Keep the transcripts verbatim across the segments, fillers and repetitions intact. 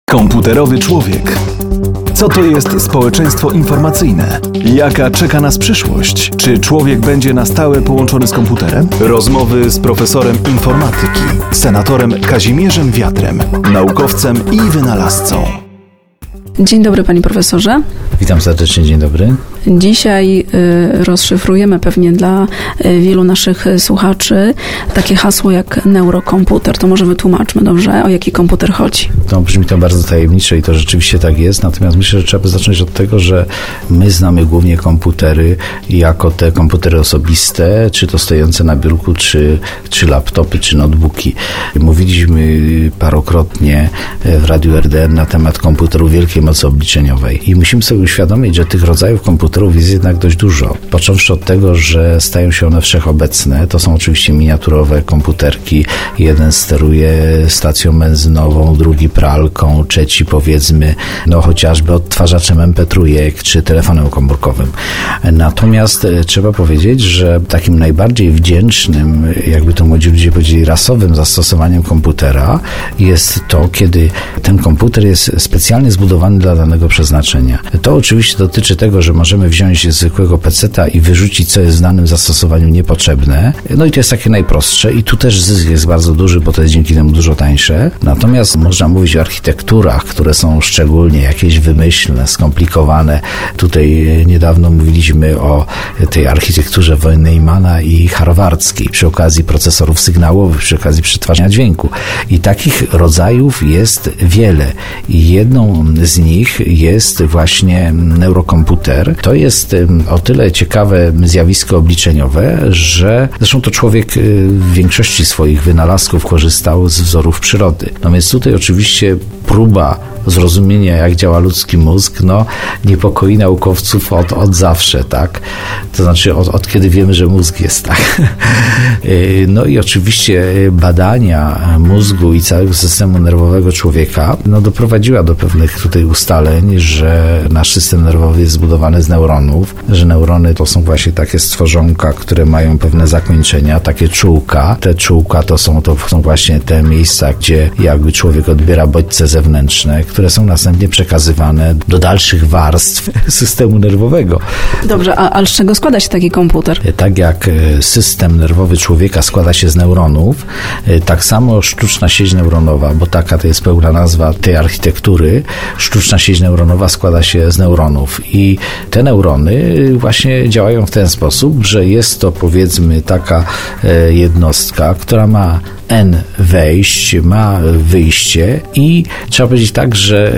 Komputerowy człowiek. Co to jest społeczeństwo informacyjne? Jaka czeka nas przyszłość? Czy człowiek będzie na stałe połączony z komputerem? Rozmowy z profesorem informatyki, senatorem Kazimierzem Wiatrem, naukowcem i wynalazcą. Dzień dobry, panie profesorze. Witam serdecznie, dzień dobry. Dzisiaj y, rozszyfrujemy pewnie dla y, wielu naszych słuchaczy takie hasło jak neurokomputer. To może wytłumaczmy dobrze, o jaki komputer chodzi. No, brzmi to bardzo tajemnicze i to rzeczywiście tak jest, natomiast myślę, że trzeba zacząć od tego, że my znamy głównie komputery jako te komputery osobiste, czy to stojące na biurku, czy, czy laptopy, czy notebooki. Mówiliśmy parokrotnie w Radiu R D N na temat komputerów wielkiej mocy obliczeniowej i musimy sobie uświadomić, że tych rodzajów komputerów jest jednak dość dużo. Począwszy od tego, że stają się one wszechobecne, to są oczywiście miniaturowe komputerki. Jeden steruje stacją benzynową, drugi pralką, trzeci powiedzmy, no chociażby odtwarzaczem em pe trzy czy telefonem komórkowym. Natomiast trzeba powiedzieć, że takim najbardziej wdzięcznym, jakby to młodzi ludzie powiedzieli, rasowym zastosowaniem komputera jest to, kiedy ten komputer jest specjalnie zbudowany dla danego przeznaczenia. To oczywiście dotyczy tego, że możemy wziąć zwykłego peceta i wyrzucić, co jest w danym zastosowaniu niepotrzebne. No i to jest takie najprostsze i tu też zysk jest bardzo duży, bo to jest dzięki temu dużo tańsze. Natomiast można mówić o architekturach, które są szczególnie jakieś wymyślne, skomplikowane. Tutaj niedawno mówiliśmy o tej architekturze von Neumanna i harvardzkiej przy okazji procesorów sygnałowych, przy okazji przetwarzania dźwięku. I takich rodzajów jest wiele. I jedną z nich jest właśnie neurokomputer. To jest o tyle ciekawe zjawisko obliczeniowe, że zresztą to człowiek w większości swoich wynalazków korzystał z wzorów przyrody. No więc tutaj oczywiście próba zrozumienia, jak działa ludzki mózg, no niepokoi naukowców od, od zawsze, tak? To znaczy od, od kiedy wiemy, że mózg jest, tak? No i oczywiście badania mózgu i całego systemu nerwowego człowieka, no doprowadziła do pewnych tutaj ustaleń, że nasz system nerwowy jest zbudowany z neuronów, że neurony to są właśnie takie stworzonka, które mają pewne zakończenia, takie czółka. Te czółka to są, to są właśnie te miejsca, gdzie jakby człowiek odbiera bodźce zewnętrzne, które są następnie przekazywane do dalszych warstw systemu nerwowego. Dobrze, a, a z czego składa się taki komputer? Tak jak system nerwowy człowieka składa się z neuronów, tak samo sztuczna sieć neuronowa, bo taka to jest pełna nazwa tej architektury, sztuczna sieć neuronowa składa się z neuronów i te neurony właśnie działają w ten sposób, że jest to powiedzmy taka jednostka, która ma N wejść, ma wyjście i trzeba powiedzieć tak, że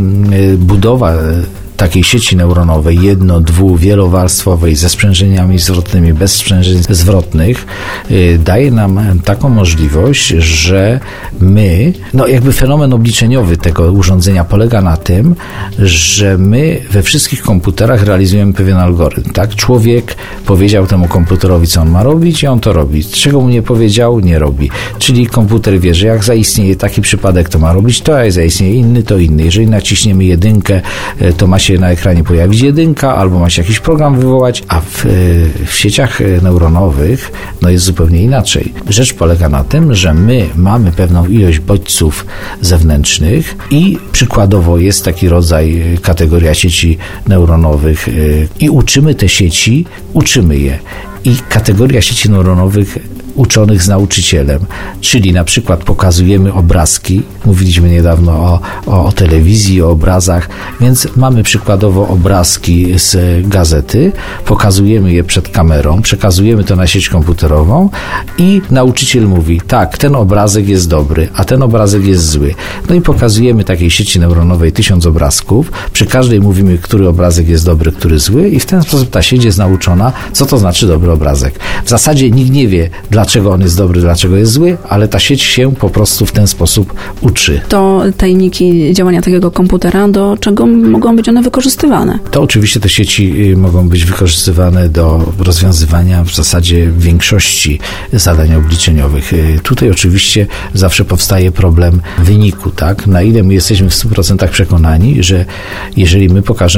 budowa takiej sieci neuronowej, jedno-, dwu-, wielowarstwowej, ze sprzężeniami zwrotnymi, bez sprzężeń zwrotnych, yy, daje nam taką możliwość, że my, no jakby fenomen obliczeniowy tego urządzenia polega na tym, że my we wszystkich komputerach realizujemy pewien algorytm, tak? Człowiek powiedział temu komputerowi, co on ma robić i on to robi. Czego mu nie powiedział, nie robi. Czyli komputer wie, że jak zaistnieje taki przypadek, to ma robić to, a jak zaistnieje inny, to inny. Jeżeli naciśniemy jedynkę, to ma się na ekranie pojawić jedynka, albo ma się jakiś program wywołać, a w, w sieciach neuronowych no jest zupełnie inaczej. Rzecz polega na tym, że my mamy pewną ilość bodźców zewnętrznych i przykładowo jest taki rodzaj, kategoria sieci neuronowych i uczymy te sieci, uczymy je. I kategoria sieci neuronowych uczonych z nauczycielem, czyli na przykład pokazujemy obrazki, mówiliśmy niedawno o, o, o telewizji, o obrazach, więc mamy przykładowo obrazki z gazety, pokazujemy je przed kamerą, przekazujemy to na sieć komputerową i nauczyciel mówi, tak, ten obrazek jest dobry, a ten obrazek jest zły. No i pokazujemy takiej sieci neuronowej tysiąc obrazków, przy każdej mówimy, który obrazek jest dobry, który zły i w ten sposób ta sieć jest nauczona, co to znaczy dobry obrazek. W zasadzie nikt nie wie, dlaczego on jest dobry, dlaczego jest zły, ale ta sieć się po prostu w ten sposób uczy. To tajniki działania takiego komputera, do czego mogą być one wykorzystywane? To oczywiście te sieci mogą być wykorzystywane do rozwiązywania w zasadzie większości zadań obliczeniowych. Tutaj oczywiście zawsze powstaje problem wyniku, tak? Na ile my jesteśmy w stu procentach przekonani, że jeżeli my pokażemy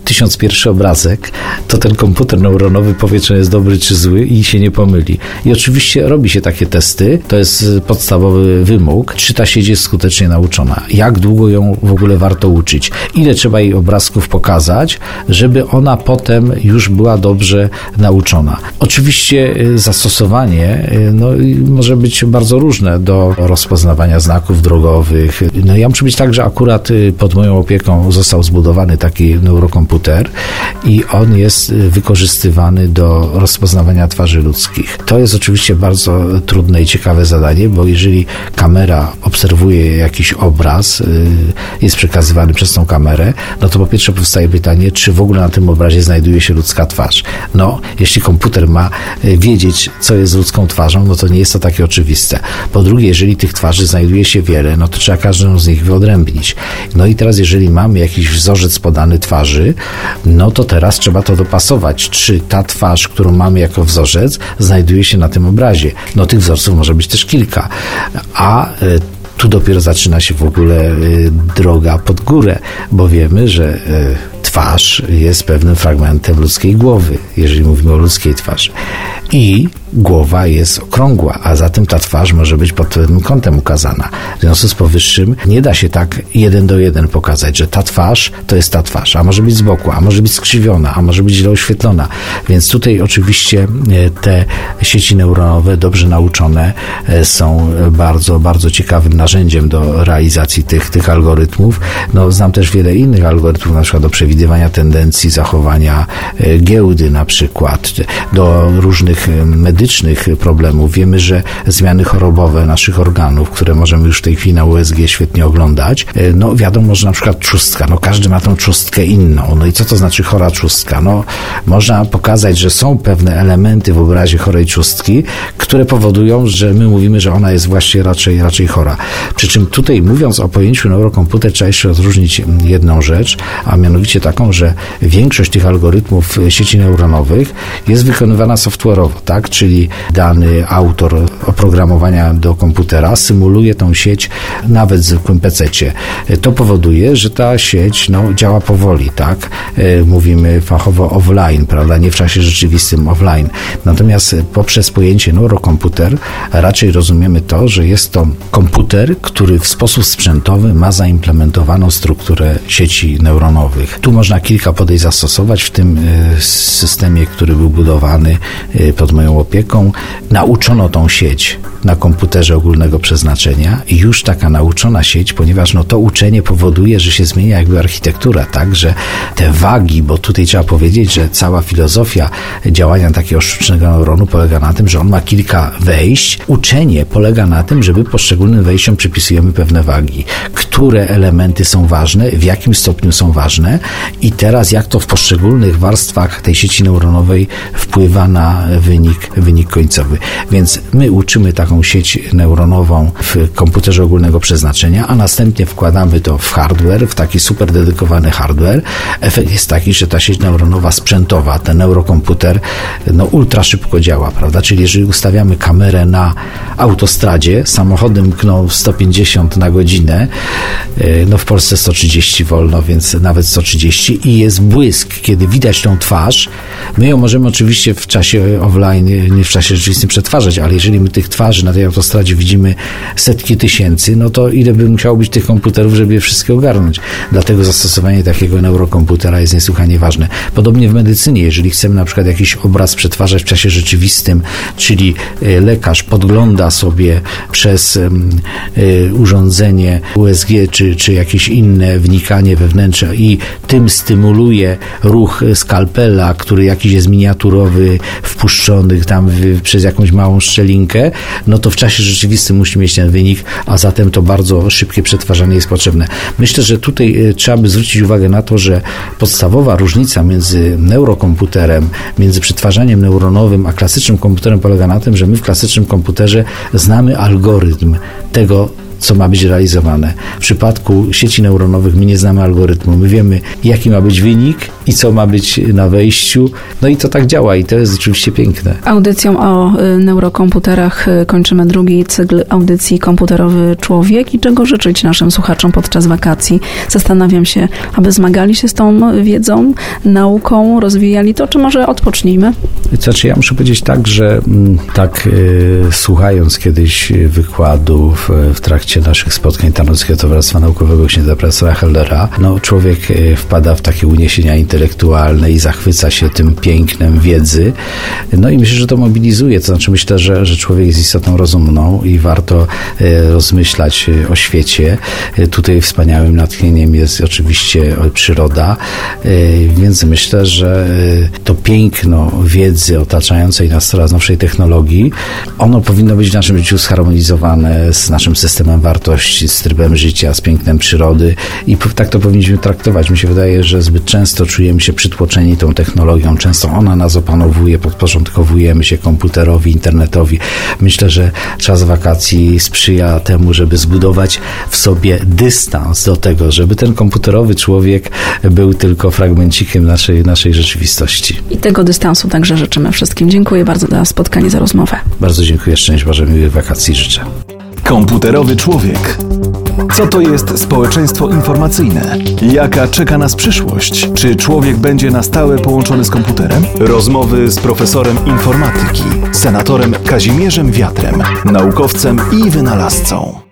tysiąc pierwszy obrazek, to ten komputer neuronowy powie, czy jest dobry, czy zły i się nie pomyli. I oczywiście robi się takie testy, to jest podstawowy wymóg, czy ta sieć jest skutecznie nauczona, jak długo ją w ogóle warto uczyć, ile trzeba jej obrazków pokazać, żeby ona potem już była dobrze nauczona. Oczywiście zastosowanie no, może być bardzo różne do rozpoznawania znaków drogowych. No, ja muszę być tak, że akurat pod moją opieką został zbudowany taki neurokomputer i on jest wykorzystywany do rozpoznawania twarzy ludzkich. To jest oczywiście bardzo trudne i ciekawe zadanie, bo jeżeli kamera obserwuje jakiś obraz, jest przekazywany przez tą kamerę, no to po pierwsze powstaje pytanie, czy w ogóle na tym obrazie znajduje się ludzka twarz. No, jeśli komputer ma wiedzieć, co jest ludzką twarzą, no to nie jest to takie oczywiste. Po drugie, jeżeli tych twarzy znajduje się wiele, no to trzeba każdą z nich wyodrębnić. No i teraz, jeżeli mamy jakiś wzorzec podany twarzy, no to teraz trzeba to dopasować. Czy ta twarz, którą mamy jako wzorzec, znajduje się na tym obrazie? No tych wzorców może być też kilka. A tu dopiero zaczyna się w ogóle droga pod górę, bo wiemy, że twarz jest pewnym fragmentem ludzkiej głowy, jeżeli mówimy o ludzkiej twarzy. I głowa jest okrągła, a zatem ta twarz może być pod pewnym kątem ukazana. W związku z powyższym nie da się tak jeden do jeden pokazać, że ta twarz to jest ta twarz, a może być z boku, a może być skrzywiona, a może być źle oświetlona. Więc tutaj oczywiście te sieci neuronowe dobrze nauczone są bardzo, bardzo ciekawym narzędziem do realizacji tych, tych algorytmów. No, znam też wiele innych algorytmów, na przykład do przewidywania tendencji zachowania giełdy na przykład, do różnych medycznych problemów. Wiemy, że zmiany chorobowe naszych organów, które możemy już w tej chwili na U S G świetnie oglądać, no wiadomo, że na przykład trzustka, no każdy ma tą trzustkę inną. No i co to znaczy chora trzustka? No można pokazać, że są pewne elementy w obrazie chorej trzustki, które powodują, że my mówimy, że ona jest właśnie raczej, raczej chora. Przy czym tutaj mówiąc o pojęciu neurokomputer trzeba jeszcze odróżnić jedną rzecz, a mianowicie taką, że większość tych algorytmów sieci neuronowych jest wykonywana software'owo, tak? Czyli dany autor oprogramowania do komputera symuluje tą sieć nawet w zwykłym pececie. To powoduje, że ta sieć no, działa powoli, tak? Mówimy fachowo offline, prawda? Nie w czasie rzeczywistym offline. Natomiast poprzez pojęcie neurokomputer raczej rozumiemy to, że jest to komputer, który w sposób sprzętowy ma zaimplementowaną strukturę sieci neuronowych. Tu można kilka podejść zastosować w tym systemie, który był budowany pod moją opieką. Nauczono tą sieć na komputerze ogólnego przeznaczenia i już taka nauczona sieć, ponieważ no to uczenie powoduje, że się zmienia jakby architektura, tak, że te wagi, bo tutaj trzeba powiedzieć, że cała filozofia działania takiego sztucznego neuronu polega na tym, że on ma kilka wejść. Uczenie polega na tym, żeby poszczególnym wejściom przypisujemy pewne wagi. Które elementy są ważne, w jakim stopniu są ważne i teraz jak to w poszczególnych warstwach tej sieci neuronowej wpływa na wynik, wynik końcowy. Więc my uczymy taką sieć neuronową w komputerze ogólnego przeznaczenia, a następnie wkładamy to w hardware, w taki super dedykowany hardware. Efekt jest taki, że ta sieć neuronowa sprzętowa, ten neurokomputer, no ultra szybko działa, prawda? Czyli jeżeli ustawiamy kamerę na autostradzie, samochodem mkną sto pięćdziesiąt na godzinę, no w Polsce sto trzydzieści wolno, więc nawet sto trzydzieści i jest błysk, kiedy widać tą twarz. My ją możemy oczywiście w czasie offline, nie w czasie rzeczywistym przetwarzać, ale jeżeli my tych twarzy na tej autostradzie widzimy setki tysięcy, no to ile by musiało być tych komputerów, żeby je wszystkie ogarnąć. Dlatego zastosowanie takiego neurokomputera jest niesłychanie ważne. Podobnie w medycynie, jeżeli chcemy na przykład jakiś obraz przetwarzać w czasie rzeczywistym, czyli lekarz podgląda sobie przez urządzenie U S G czy, czy jakieś inne wnikanie we wnętrze i tym stymuluje ruch skalpela, który jakiś jest miniaturowy, wpuszczony tam w, przez jakąś małą szczelinkę, no to w czasie rzeczywistym musi mieć ten wynik, a zatem to bardzo szybkie przetwarzanie jest potrzebne. Myślę, że tutaj trzeba by zwrócić uwagę na to, że podstawowa różnica między neurokomputerem, między przetwarzaniem neuronowym, a klasycznym komputerem polega na tym, że my w klasycznym komputerze znamy algorytm tego, co ma być realizowane. W przypadku sieci neuronowych my nie znamy algorytmu, my wiemy, jaki ma być wynik i co ma być na wejściu, no i to tak działa i to jest oczywiście piękne. Audycją o y, neurokomputerach y, kończymy drugi cykl audycji Komputerowy Człowiek i czego życzyć naszym słuchaczom podczas wakacji. Zastanawiam się, aby zmagali się z tą wiedzą, nauką, rozwijali to, czy może odpocznijmy? Znaczy, ja muszę powiedzieć tak, że m, tak y, słuchając kiedyś wykładów y, w trakcie naszych spotkań Tarnowskiego Towarzystwa Naukowego księdza profesora Hellera, no człowiek y, wpada w takie uniesienia intelektualne i zachwyca się tym pięknem wiedzy. No i myślę, że to mobilizuje, to znaczy myślę, że, że człowiek jest istotą rozumną i warto y, rozmyślać y, o świecie. Y, tutaj wspaniałym natchnieniem jest oczywiście przyroda, y, więc myślę, że y, to piękno wiedzy otaczającej nas coraz nowszej technologii, ono powinno być w naszym życiu zharmonizowane z naszym systemem wartości, z trybem życia, z pięknem przyrody i tak to powinniśmy traktować. Mi się wydaje, że zbyt często czujemy się przytłoczeni tą technologią, często ona nas opanowuje, podporządkowujemy się komputerowi, internetowi. Myślę, że czas wakacji sprzyja temu, żeby zbudować w sobie dystans do tego, żeby ten komputerowy człowiek był tylko fragmencikiem naszej, naszej rzeczywistości. I tego dystansu także życzymy wszystkim. Dziękuję bardzo za spotkanie, za rozmowę. Bardzo dziękuję, szczęść Boże, miłych wakacji życzę. Komputerowy człowiek. Co to jest społeczeństwo informacyjne? Jaka czeka nas przyszłość? Czy człowiek będzie na stałe połączony z komputerem? Rozmowy z profesorem informatyki, senatorem Kazimierzem Wiatrem, naukowcem i wynalazcą.